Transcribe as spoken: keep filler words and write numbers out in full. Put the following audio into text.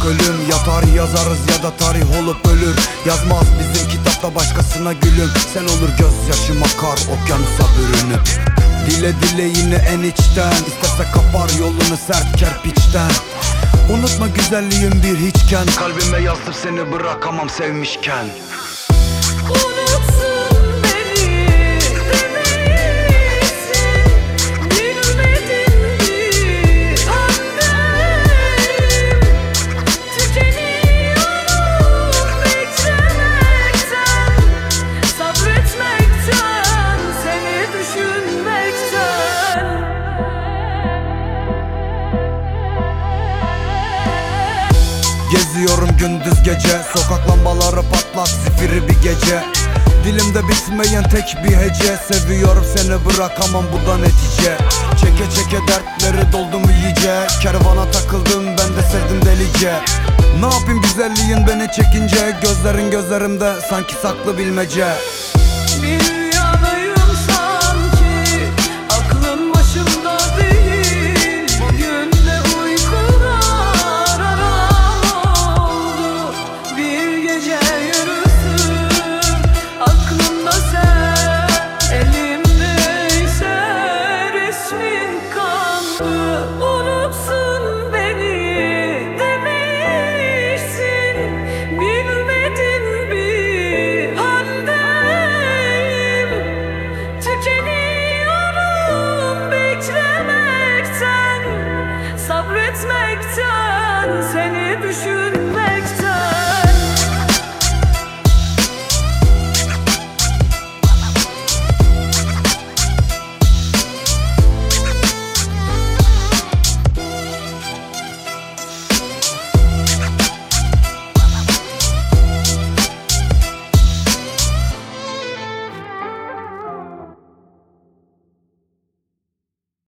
yok ölüm. Ya tarih yazarız ya da tarih olup ölür. Yazmaz bizim kitapta başkasına gülüm. Sen olur gözyaşım akar okyanusa bürünüp. Dile dile yine en içten, İsterse kapar yolunu sert kerpiçten. Unutma güzelliğin bir hiçken, kalbime yazdır seni bırakamam sevmişken. Unutsun beni demelisin, bilmedin bir annem. Tükeniyorum beklemekten, sabretmekten, seni düşünmekten. Geziyorum gündüz gece, sokak lambaları patlak zifiri bir gece. Dilimde bitmeyen tek bir hece, seviyorum seni bırakamam bu da netice. Çeke çeke dertleri doldum iyice, kervana takıldım ben de sevdim delice. Ne yapayım güzelliğin beni çekince, gözlerin gözlerimde sanki saklı bilmece. Bir yanayım sanki, aklın başımda değil. Bugün de uykular aram oldu. Bir gece yürüsün, aklımda sen, elimdeyse resmin kandı. Unutsun beni demişsin, bilmedin bir haldeyim. Tükeniyorum beklemekten, sabretmekten, seni düşün